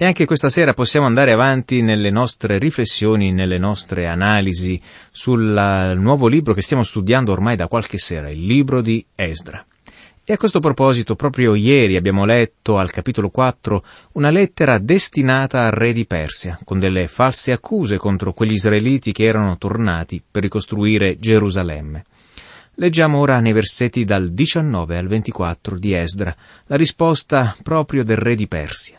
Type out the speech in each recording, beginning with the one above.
E anche questa sera possiamo andare avanti nelle nostre riflessioni, nelle nostre analisi sul nuovo libro che stiamo studiando ormai da qualche sera, il libro di Esdra. E a questo proposito, proprio ieri abbiamo letto al capitolo 4 una lettera destinata al re di Persia, con delle false accuse contro quegli israeliti che erano tornati per ricostruire Gerusalemme. Leggiamo ora nei versetti dal 19 al 24 di Esdra la risposta proprio del re di Persia.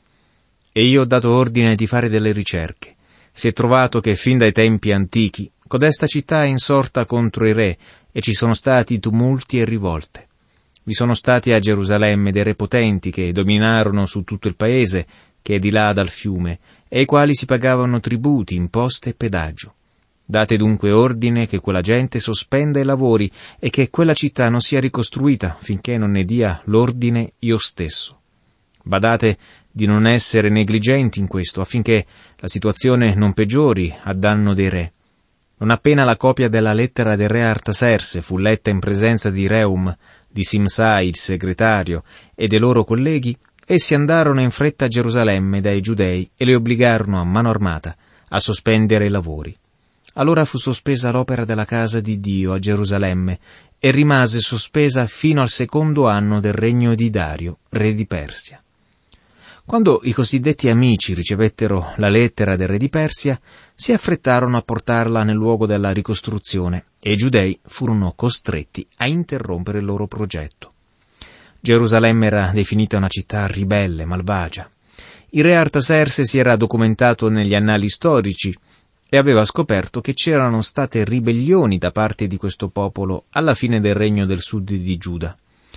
E io ho dato ordine di fare delle ricerche. Si è trovato che fin dai tempi antichi codesta città è insorta contro i re e ci sono stati tumulti e rivolte. Vi sono stati a Gerusalemme dei re potenti che dominarono su tutto il paese, che è di là dal fiume, e ai quali si pagavano tributi, imposte e pedaggio. Date dunque ordine che quella gente sospenda i lavori e che quella città non sia ricostruita finché non ne dia l'ordine io stesso. Badate di non essere negligenti in questo, affinché la situazione non peggiori a danno dei re. Non appena la copia della lettera del re Artaserse fu letta in presenza di Reum, di Simsai, il segretario, e dei loro colleghi, essi andarono in fretta a Gerusalemme dai giudei e li obbligarono a mano armata a sospendere i lavori. Allora fu sospesa l'opera della casa di Dio a Gerusalemme e rimase sospesa fino al 2° anno del regno di Dario, re di Persia. Quando i cosiddetti amici ricevettero la lettera del re di Persia, si affrettarono a portarla nel luogo della ricostruzione e i giudei furono costretti a interrompere il loro progetto. Gerusalemme era definita una città ribelle, malvagia. Il re Artaserse si era documentato negli annali storici e aveva scoperto che c'erano state ribellioni da parte di questo popolo alla fine del regno del sud di Giuda.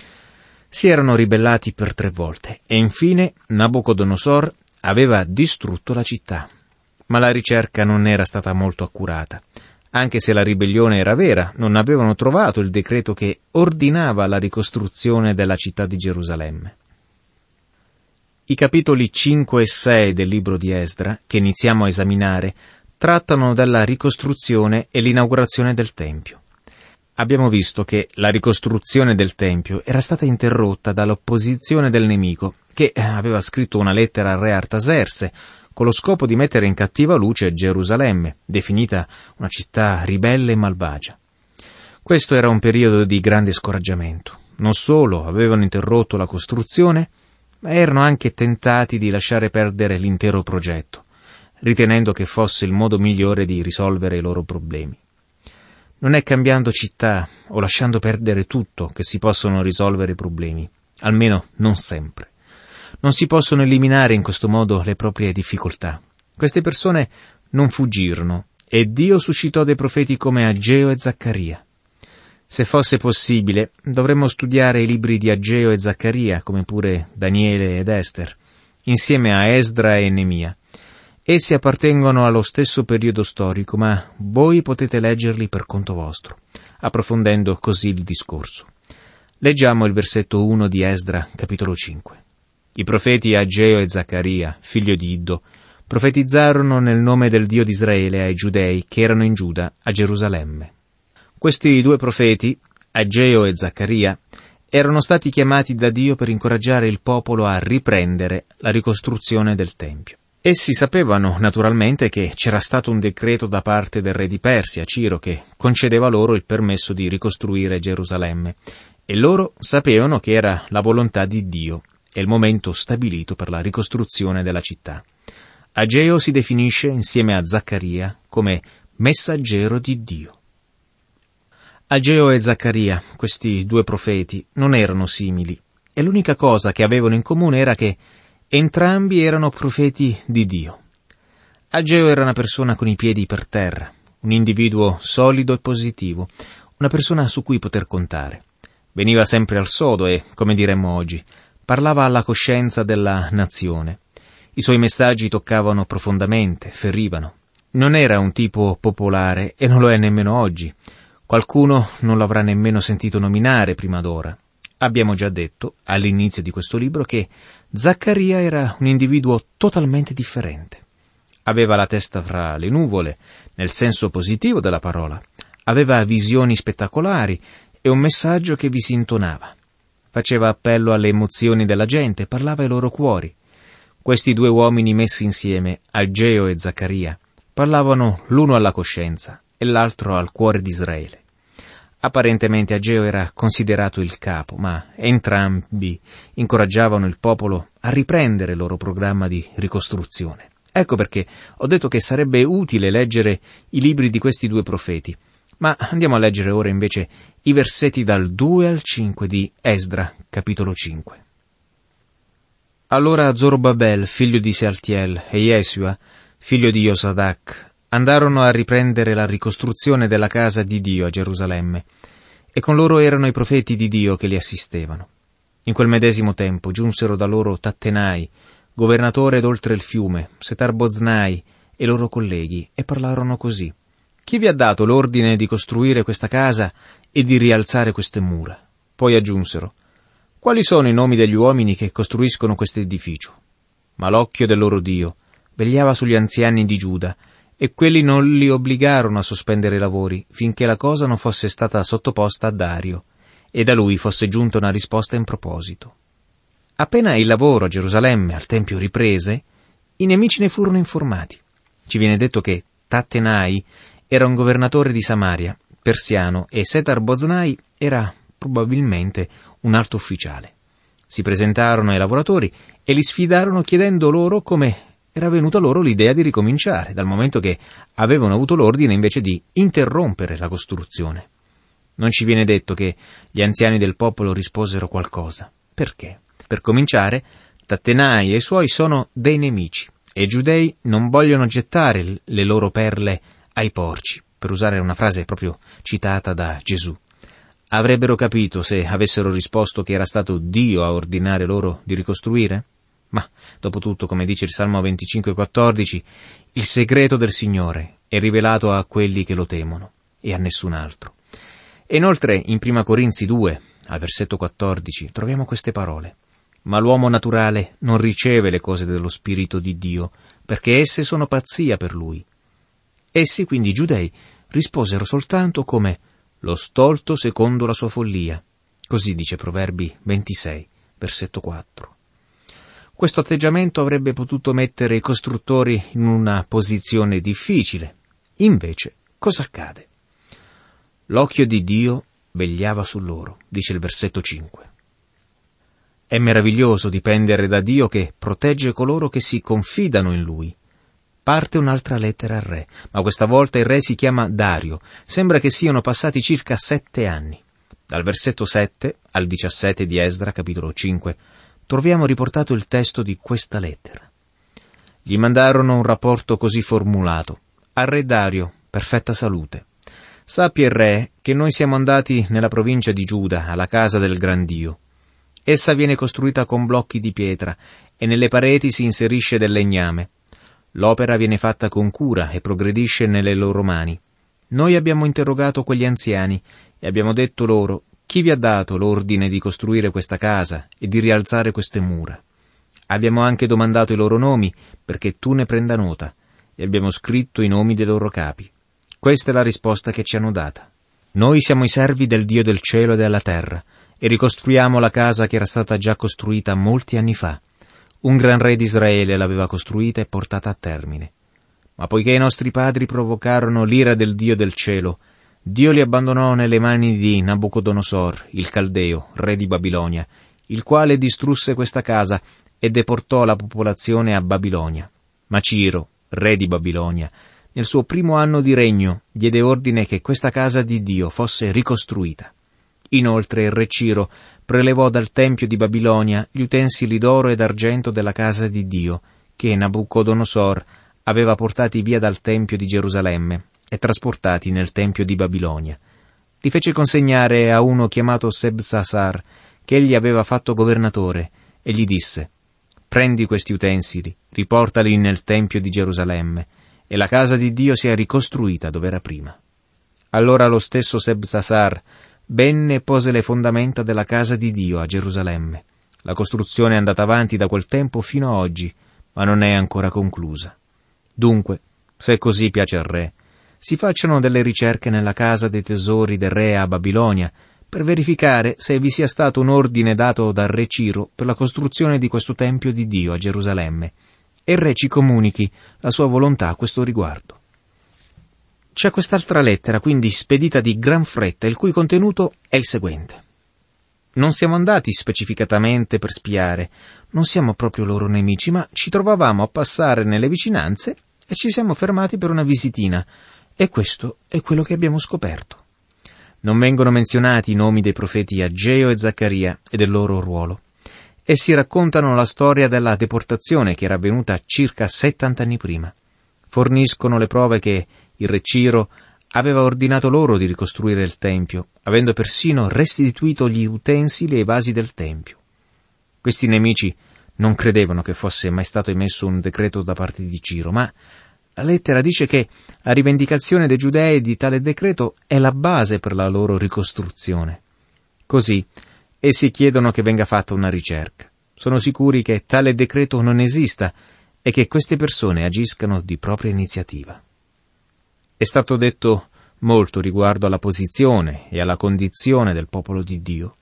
Si erano ribellati per 3 volte e infine Nabucodonosor aveva distrutto la città. Ma la ricerca non era stata molto accurata. Anche se la ribellione era vera, non avevano trovato il decreto che ordinava la ricostruzione della città di Gerusalemme. I capitoli 5 e 6 del libro di Esdra, che iniziamo a esaminare, trattano della ricostruzione e l'inaugurazione del Tempio. Abbiamo visto che la ricostruzione del Tempio era stata interrotta dall'opposizione del nemico, che aveva scritto una lettera al re Artaserse, con lo scopo di mettere in cattiva luce Gerusalemme, definita una città ribelle e malvagia. Questo era un periodo di grande scoraggiamento. Non solo avevano interrotto la costruzione, ma erano anche tentati di lasciare perdere l'intero progetto, ritenendo che fosse il modo migliore di risolvere i loro problemi. Non è cambiando città o lasciando perdere tutto che si possono risolvere i problemi, almeno non sempre. Non si possono eliminare in questo modo le proprie difficoltà. Queste persone non fuggirono e Dio suscitò dei profeti come Ageo e Zaccaria. Se fosse possibile, dovremmo studiare i libri di Ageo e Zaccaria, come pure Daniele ed Ester, insieme a Esdra e Nemia. Essi appartengono allo stesso periodo storico, ma voi potete leggerli per conto vostro, approfondendo così il discorso. Leggiamo il versetto 1 di Esdra, capitolo 5. I profeti Ageo e Zaccaria, figlio di Iddo, profetizzarono nel nome del Dio di Israele ai giudei che erano in Giuda a Gerusalemme. Questi 2 profeti, Ageo e Zaccaria, erano stati chiamati da Dio per incoraggiare il popolo a riprendere la ricostruzione del Tempio. Essi sapevano naturalmente che c'era stato un decreto da parte del re di Persia, Ciro, che concedeva loro il permesso di ricostruire Gerusalemme, e loro sapevano che era la volontà di Dio e il momento stabilito per la ricostruzione della città. Ageo si definisce, insieme a Zaccaria, come messaggero di Dio. Ageo e Zaccaria, questi 2 profeti, non erano simili, e l'unica cosa che avevano in comune era che entrambi erano profeti di Dio. Ageo era una persona con i piedi per terra, un individuo solido e positivo, una persona su cui poter contare. Veniva sempre al sodo e, come diremmo oggi, parlava alla coscienza della nazione. I suoi messaggi toccavano profondamente, ferivano. Non era un tipo popolare e non lo è nemmeno oggi. Qualcuno non lo avrà nemmeno sentito nominare prima d'ora. Abbiamo già detto, all'inizio di questo libro, che Zaccaria era un individuo totalmente differente. Aveva la testa fra le nuvole, nel senso positivo della parola. Aveva visioni spettacolari e un messaggio che vi si intonava. Faceva appello alle emozioni della gente, parlava ai loro cuori. Questi due uomini messi insieme, Ageo e Zaccaria, parlavano l'uno alla coscienza e l'altro al cuore di Israele. Apparentemente Ageo era considerato il capo, ma entrambi incoraggiavano il popolo a riprendere il loro programma di ricostruzione. Ecco perché ho detto che sarebbe utile leggere i libri di questi due profeti. Ma andiamo a leggere ora invece i versetti dal 2 al 5 di Esdra, capitolo 5. Allora Zorobabel, figlio di Sealtiel, e Yesua, figlio di Josadac, andarono a riprendere la ricostruzione della casa di Dio a Gerusalemme, e con loro erano i profeti di Dio che li assistevano. In quel medesimo tempo giunsero da loro Tattenai, governatore d'oltre il fiume, Setar-Boznai e loro colleghi, e parlarono così: «Chi vi ha dato l'ordine di costruire questa casa e di rialzare queste mura?» Poi aggiunsero: «Quali sono i nomi degli uomini che costruiscono questo edificio?» Ma l'occhio del loro Dio vegliava sugli anziani di Giuda, e quelli non li obbligarono a sospendere i lavori finché la cosa non fosse stata sottoposta a Dario, e da lui fosse giunta una risposta in proposito. Appena il lavoro a Gerusalemme al Tempio riprese, i nemici ne furono informati. Ci viene detto che Tattenai era un governatore di Samaria, persiano, e Setar-Boznai era probabilmente un alto ufficiale. Si presentarono ai lavoratori e li sfidarono chiedendo loro come era venuta loro l'idea di ricominciare, dal momento che avevano avuto l'ordine invece di interrompere la costruzione. Non ci viene detto che gli anziani del popolo risposero qualcosa. Perché? Per cominciare, Tattenai e i suoi sono dei nemici, e i giudei non vogliono gettare le loro perle ai porci, per usare una frase proprio citata da Gesù. Avrebbero capito se avessero risposto che era stato Dio a ordinare loro di ricostruire? Ma, dopo tutto, come dice il Salmo 25,14, il segreto del Signore è rivelato a quelli che lo temono, e a nessun altro. E inoltre, in 1 Corinzi 2, al versetto 14, troviamo queste parole: «Ma l'uomo naturale non riceve le cose dello Spirito di Dio, perché esse sono pazzia per lui». Essi, quindi i giudei, risposero soltanto come «lo stolto secondo la sua follia». Così dice Proverbi 26, versetto 4. Questo atteggiamento avrebbe potuto mettere i costruttori in una posizione difficile. Invece, cosa accade? L'occhio di Dio vegliava su loro, dice il versetto 5. È meraviglioso dipendere da Dio che protegge coloro che si confidano in Lui. Parte un'altra lettera al re, ma questa volta il re si chiama Dario. Sembra che siano passati circa 7 anni. Dal versetto 7 al 17 di Esdra, capitolo 5, troviamo riportato il testo di questa lettera. Gli mandarono un rapporto così formulato: al re Dario, perfetta salute. Sappia il re che noi siamo andati nella provincia di Giuda, alla casa del gran Dio. Essa viene costruita con blocchi di pietra e nelle pareti si inserisce del legname. L'opera viene fatta con cura e progredisce nelle loro mani. Noi abbiamo interrogato quegli anziani e abbiamo detto loro: chi vi ha dato l'ordine di costruire questa casa e di rialzare queste mura? Abbiamo anche domandato i loro nomi perché tu ne prenda nota, e abbiamo scritto i nomi dei loro capi. Questa è la risposta che ci hanno data. Noi siamo i servi del Dio del cielo e della terra e ricostruiamo la casa che era stata già costruita molti anni fa. Un gran re di Israele l'aveva costruita e portata a termine. Ma poiché i nostri padri provocarono l'ira del Dio del cielo, Dio li abbandonò nelle mani di Nabucodonosor, il Caldeo, re di Babilonia, il quale distrusse questa casa e deportò la popolazione a Babilonia. Ma Ciro, re di Babilonia, nel suo primo anno di regno, diede ordine che questa casa di Dio fosse ricostruita. Inoltre il re Ciro prelevò dal Tempio di Babilonia gli utensili d'oro e d'argento della casa di Dio, che Nabucodonosor aveva portati via dal Tempio di Gerusalemme e trasportati nel Tempio di Babilonia. Li fece consegnare a uno chiamato Sebsasar, che egli aveva fatto governatore, e gli disse: «Prendi questi utensili, riportali nel Tempio di Gerusalemme, e la casa di Dio sia ricostruita dove era prima». Allora lo stesso Sebsasar venne e pose le fondamenta della casa di Dio a Gerusalemme. La costruzione è andata avanti da quel tempo fino a oggi, ma non è ancora conclusa. Dunque, se così piace al re, si facciano delle ricerche nella casa dei tesori del re a Babilonia, per verificare se vi sia stato un ordine dato dal re Ciro per la costruzione di questo Tempio di Dio a Gerusalemme, e il re ci comunichi la sua volontà a questo riguardo. C'è quest'altra lettera, quindi spedita di gran fretta, il cui contenuto è il seguente. Non siamo andati specificatamente per spiare, non siamo proprio loro nemici, ma ci trovavamo a passare nelle vicinanze e ci siamo fermati per una visitina, e questo è quello che abbiamo scoperto. Non vengono menzionati i nomi dei profeti Ageo e Zaccaria e del loro ruolo. Essi raccontano la storia della deportazione che era avvenuta circa 70 anni prima. Forniscono le prove che il re Ciro aveva ordinato loro di ricostruire il Tempio, avendo persino restituito gli utensili e i vasi del Tempio. Questi nemici non credevano che fosse mai stato emesso un decreto da parte di Ciro, ma la lettera dice che la rivendicazione dei giudei di tale decreto è la base per la loro ricostruzione. Così, essi chiedono che venga fatta una ricerca. Sono sicuri che tale decreto non esista e che queste persone agiscano di propria iniziativa. È stato detto molto riguardo alla posizione e alla condizione del popolo di Dio.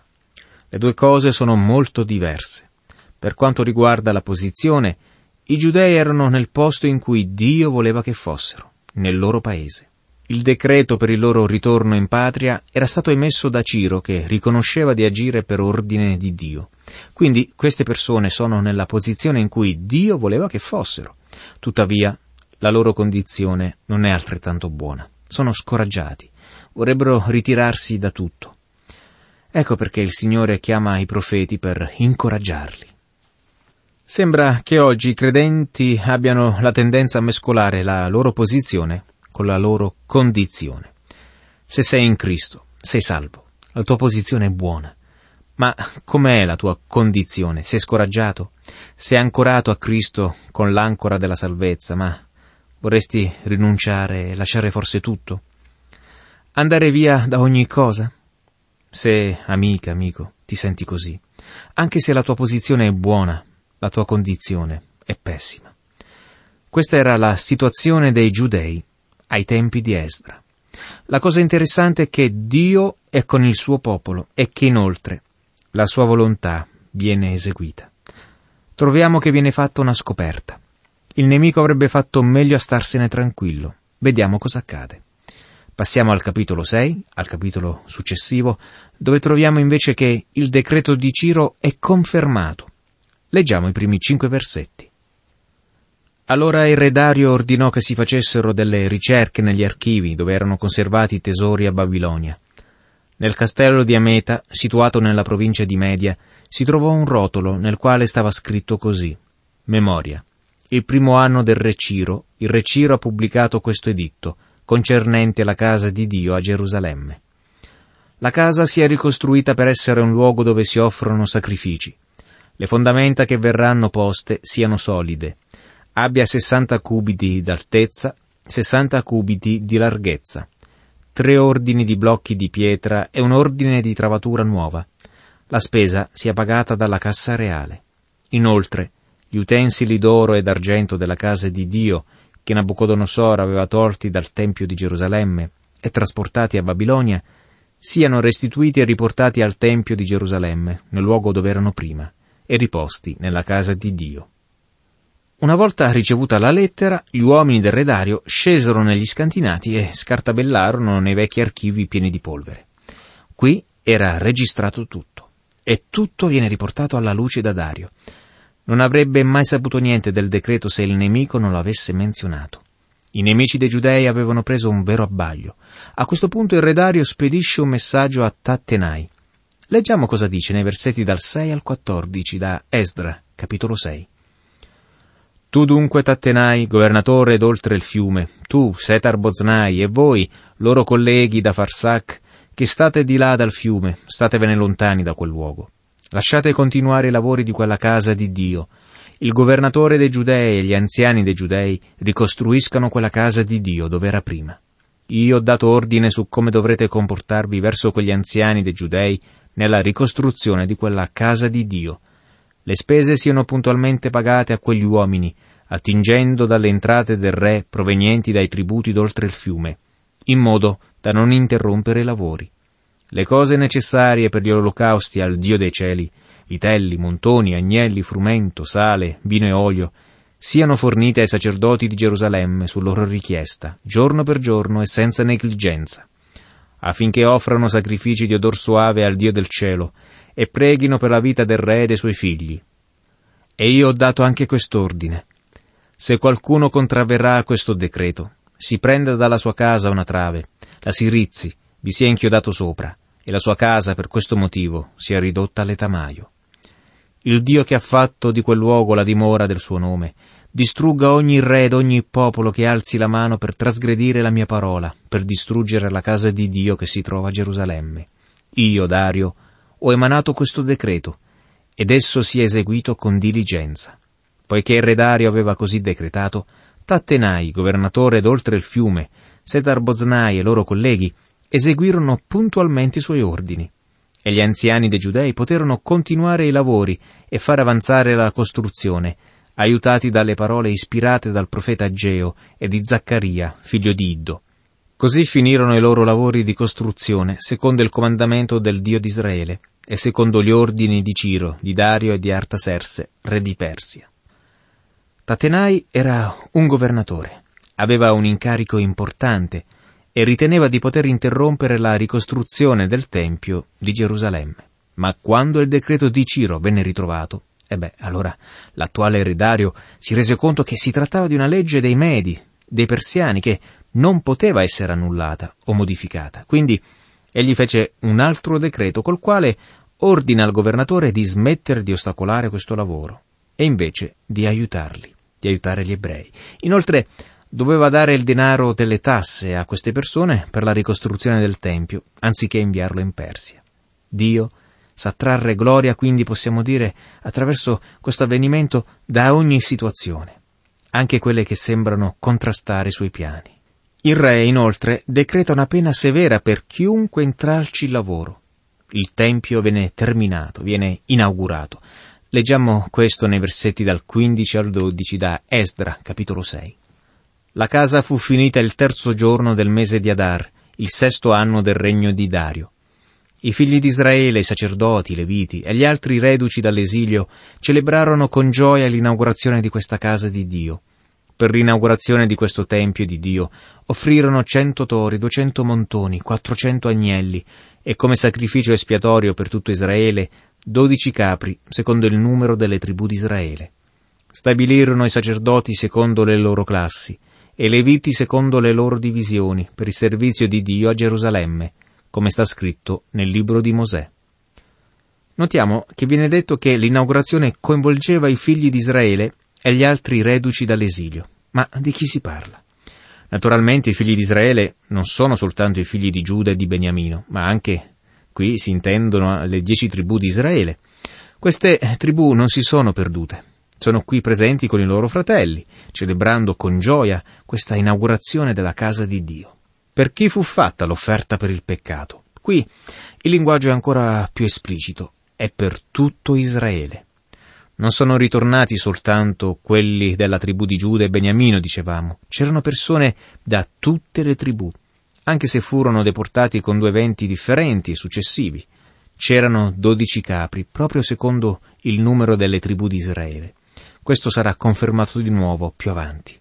Le due cose sono molto diverse. Per quanto riguarda la posizione, i giudei erano nel posto in cui Dio voleva che fossero, nel loro paese. Il decreto per il loro ritorno in patria era stato emesso da Ciro, che riconosceva di agire per ordine di Dio. Quindi queste persone sono nella posizione in cui Dio voleva che fossero. Tuttavia, la loro condizione non è altrettanto buona. Sono scoraggiati, vorrebbero ritirarsi da tutto. Ecco perché il Signore chiama i profeti per incoraggiarli. Sembra che oggi i credenti abbiano la tendenza a mescolare la loro posizione con la loro condizione. Se sei in Cristo, sei salvo, la tua posizione è buona. Ma com'è la tua condizione? Sei scoraggiato? Sei ancorato a Cristo con l'ancora della salvezza, ma vorresti rinunciare e lasciare forse tutto? Andare via da ogni cosa? Se, amica, amico, ti senti così, anche se la tua posizione è buona, la tua condizione è pessima. Questa era la situazione dei giudei ai tempi di Esdra. La cosa interessante è che Dio è con il suo popolo e che inoltre la sua volontà viene eseguita. Troviamo che viene fatta una scoperta. Il nemico avrebbe fatto meglio a starsene tranquillo. Vediamo cosa accade. Passiamo al capitolo 6, al capitolo successivo, dove troviamo invece che il decreto di Ciro è confermato. Leggiamo i primi 5 versetti. Allora il re Dario ordinò che si facessero delle ricerche negli archivi dove erano conservati i tesori a Babilonia. Nel castello di Ameta, situato nella provincia di Media, si trovò un rotolo nel quale stava scritto così: Memoria. Il primo anno del re Ciro, il re Ciro ha pubblicato questo editto, concernente la casa di Dio a Gerusalemme. La casa si è ricostruita per essere un luogo dove si offrono sacrifici. Le fondamenta che verranno poste siano solide. Abbia 60 cubiti d'altezza, 60 cubiti di larghezza, 3 ordini di blocchi di pietra e un ordine di travatura nuova. La spesa sia pagata dalla cassa reale. Inoltre, gli utensili d'oro e d'argento della casa di Dio, che Nabucodonosor aveva tolti dal Tempio di Gerusalemme e trasportati a Babilonia, siano restituiti e riportati al Tempio di Gerusalemme, nel luogo dove erano prima, e riposti nella casa di Dio. Una volta ricevuta la lettera, gli uomini del re Dario scesero negli scantinati e scartabellarono nei vecchi archivi pieni di polvere. Qui era registrato tutto, e tutto viene riportato alla luce da Dario. Non avrebbe mai saputo niente del decreto se il nemico non lo avesse menzionato. I nemici dei giudei avevano preso un vero abbaglio. A questo punto il re Dario spedisce un messaggio a Tattenai. Leggiamo cosa dice nei versetti dal 6 al 14 da Esdra, capitolo 6. Tu dunque, Tattenai, governatore d'oltre il fiume, tu, Setar-Boznai, e voi, loro colleghi da Farsac, che state di là dal fiume, statevene lontani da quel luogo. Lasciate continuare i lavori di quella casa di Dio. Il governatore dei Giudei e gli anziani dei Giudei ricostruiscano quella casa di Dio dove era prima. Io ho dato ordine su come dovrete comportarvi verso quegli anziani dei Giudei nella ricostruzione di quella casa di Dio. Le spese siano puntualmente pagate a quegli uomini, attingendo dalle entrate del re provenienti dai tributi d'oltre il fiume, in modo da non interrompere i lavori. le cose necessarie per gli olocausti al Dio dei cieli, vitelli, montoni, agnelli, frumento, sale, vino e olio, siano fornite ai sacerdoti di Gerusalemme su loro richiesta, giorno per giorno e senza negligenza, affinché offrano sacrifici di odor soave al Dio del cielo e preghino per la vita del re e dei suoi figli. E io ho dato anche quest'ordine: se qualcuno contravverrà a questo decreto, si prenda dalla sua casa una trave, la si rizzi, vi sia inchiodato sopra, e la sua casa per questo motivo sia ridotta a letamaio. Il Dio che ha fatto di quel luogo la dimora del suo nome distrugga ogni re ed ogni popolo che alzi la mano per trasgredire la mia parola, per distruggere la casa di Dio che si trova a Gerusalemme. Io, Dario, ho emanato questo decreto, ed esso si è eseguito con diligenza. Poiché il re Dario aveva così decretato, Tattenai, governatore d'oltre il fiume, Setar-Boznai e loro colleghi eseguirono puntualmente i suoi ordini, e gli anziani dei Giudei poterono continuare i lavori e fare avanzare la costruzione, aiutati dalle parole ispirate dal profeta Ageo e di Zaccaria, figlio di Iddo. Così finirono i loro lavori di costruzione, secondo il comandamento del Dio di Israele, e secondo gli ordini di Ciro, di Dario e di Artaserse, re di Persia. Tattenai era un governatore, aveva un incarico importante e riteneva di poter interrompere la ricostruzione del Tempio di Gerusalemme. Ma quando il decreto di Ciro venne ritrovato, allora l'attuale re Dario si rese conto che si trattava di una legge dei Medi, dei Persiani, che non poteva essere annullata o modificata. Quindi egli fece un altro decreto col quale ordina al governatore di smettere di ostacolare questo lavoro e invece di aiutarli, di aiutare gli ebrei. Inoltre doveva dare il denaro delle tasse a queste persone per la ricostruzione del Tempio, anziché inviarlo in Persia. Dio sa trarre gloria, quindi possiamo dire, attraverso questo avvenimento da ogni situazione, anche quelle che sembrano contrastare i suoi piani. Il re, inoltre, decreta una pena severa per chiunque intralci il lavoro. Il Tempio viene terminato, viene inaugurato. Leggiamo questo nei versetti dal 15 al 12 da Esdra, capitolo 6. La casa fu finita il 3° giorno del mese di Adar, il 6° anno del regno di Dario. I figli di Israele, i sacerdoti, i leviti e gli altri reduci dall'esilio celebrarono con gioia l'inaugurazione di questa casa di Dio. Per l'inaugurazione di questo Tempio di Dio offrirono 100 tori, 200 montoni, 400 agnelli e come sacrificio espiatorio per tutto Israele 12 capri, secondo il numero delle tribù di Israele. Stabilirono i sacerdoti secondo le loro classi e i leviti secondo le loro divisioni per il servizio di Dio a Gerusalemme, come sta scritto nel libro di Mosè. Notiamo che viene detto che l'inaugurazione coinvolgeva i figli di Israele e gli altri reduci dall'esilio. Ma di chi si parla? Naturalmente i figli di Israele non sono soltanto i figli di Giuda e di Beniamino, ma anche qui si intendono le 10 tribù di Israele. Queste tribù non si sono perdute. Sono qui presenti con i loro fratelli, celebrando con gioia questa inaugurazione della casa di Dio. Per chi fu fatta l'offerta per il peccato? Qui il linguaggio è ancora più esplicito, è per tutto Israele. Non sono ritornati soltanto quelli della tribù di Giuda e Beniamino, dicevamo. C'erano persone da tutte le tribù, anche se furono deportati con 2 eventi differenti e successivi. C'erano 12 capri, proprio secondo il numero delle tribù di Israele. Questo sarà confermato di nuovo più avanti.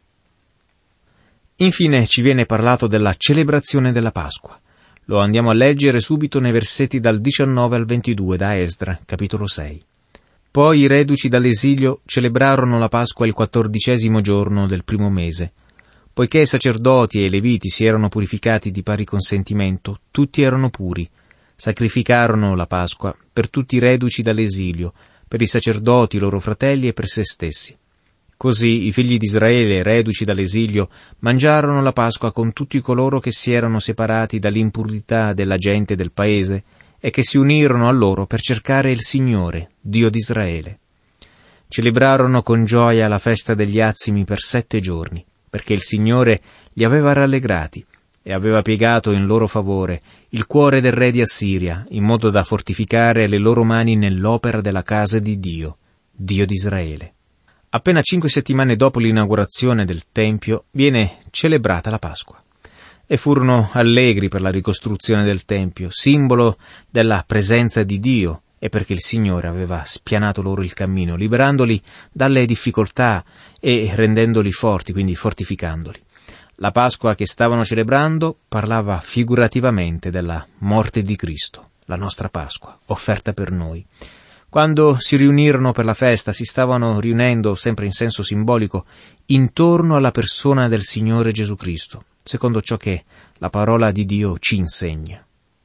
Infine ci viene parlato della celebrazione della Pasqua. Lo andiamo a leggere subito nei versetti dal 19 al 22 da Esdra, capitolo 6. Poi i reduci dall'esilio celebrarono la Pasqua il 14° giorno del primo mese. Poiché i sacerdoti e i leviti si erano purificati di pari consentimento, tutti erano puri. Sacrificarono la Pasqua per tutti i reduci dall'esilio, per i sacerdoti, i loro fratelli e per se stessi. Così i figli di Israele, reduci dall'esilio, mangiarono la Pasqua con tutti coloro che si erano separati dall'impurità della gente del paese e che si unirono a loro per cercare il Signore, Dio di Israele. Celebrarono con gioia la festa degli azimi per 7 giorni, perché il Signore li aveva rallegrati e aveva piegato in loro favore il cuore del re di Assiria, in modo da fortificare le loro mani nell'opera della casa di Dio, Dio di Israele. Appena 5 settimane dopo l'inaugurazione del Tempio viene celebrata la Pasqua. e furono allegri per la ricostruzione del Tempio, simbolo della presenza di Dio, e perché il Signore aveva spianato loro il cammino, liberandoli dalle difficoltà e rendendoli forti, quindi fortificandoli. La Pasqua che stavano celebrando parlava figurativamente della morte di Cristo, la nostra Pasqua, offerta per noi. Quando si riunirono per la festa, si stavano riunendo, sempre in senso simbolico, intorno alla persona del Signore Gesù Cristo, secondo ciò che la parola di Dio ci insegna.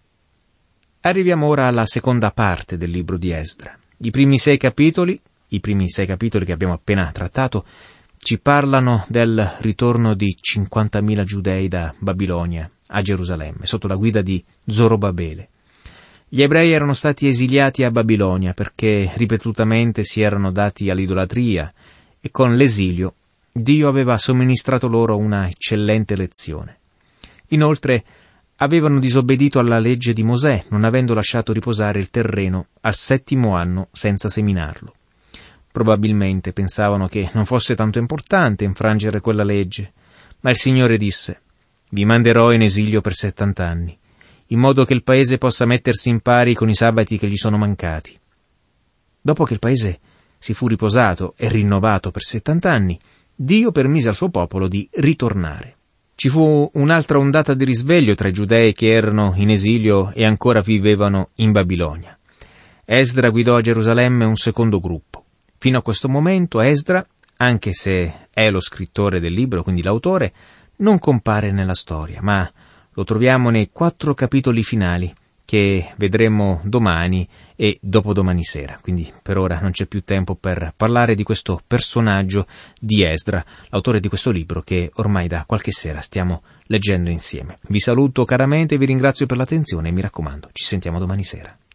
Arriviamo ora alla seconda parte del libro di Esdra. I primi sei capitoli che abbiamo appena trattato, ci parlano del ritorno di 50.000 giudei da Babilonia a Gerusalemme, sotto la guida di Zorobabele. Gli ebrei erano stati esiliati a Babilonia perché ripetutamente si erano dati all'idolatria e con l'esilio Dio aveva somministrato loro una eccellente lezione. Inoltre avevano disobbedito alla legge di Mosè, non avendo lasciato riposare il terreno al 7° anno senza seminarlo. Probabilmente pensavano che non fosse tanto importante infrangere quella legge, ma il Signore disse: «Vi manderò in esilio per 70 anni, in modo che il paese possa mettersi in pari con i sabati che gli sono mancati». Dopo che il paese si fu riposato e rinnovato per 70 anni, Dio permise al suo popolo di ritornare. Ci fu un'altra ondata di risveglio tra i giudei che erano in esilio e ancora vivevano in Babilonia. Esdra guidò a Gerusalemme un secondo gruppo. Fino a questo momento Esdra, anche se è lo scrittore del libro, quindi l'autore, non compare nella storia, ma lo troviamo nei 4 capitoli finali che vedremo domani e dopodomani sera. Quindi per ora non c'è più tempo per parlare di questo personaggio di Esdra, l'autore di questo libro che ormai da qualche sera stiamo leggendo insieme. Vi saluto caramente, vi ringrazio per l'attenzione e mi raccomando, ci sentiamo domani sera.